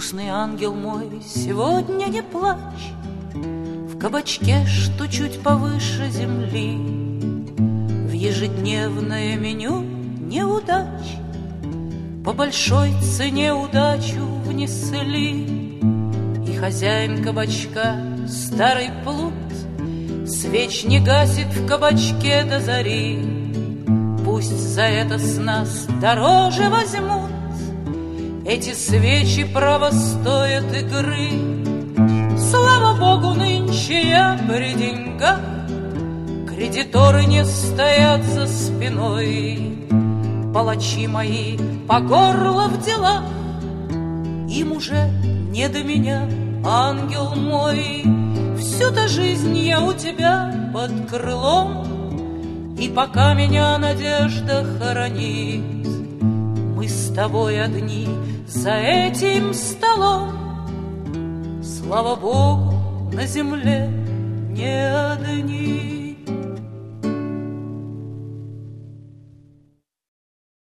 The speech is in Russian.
Грустный ангел мой, сегодня не плачь. В кабачке, что чуть повыше земли, в ежедневное меню неудач по большой цене удачу внесли. И хозяин кабачка, старый плут, свеч не гасит в кабачке до зари. Пусть за это с нас дороже возьмут, эти свечи право стоят игры. Слава Богу, нынче я при деньгах, кредиторы не стоят за спиной. Палачи мои по горло в делах, им уже не до меня, ангел мой. Всю-то жизнь я у тебя под крылом, и пока меня надежда хоронит, мы с тобой одни за этим столом. Слава Богу, на земле не одни.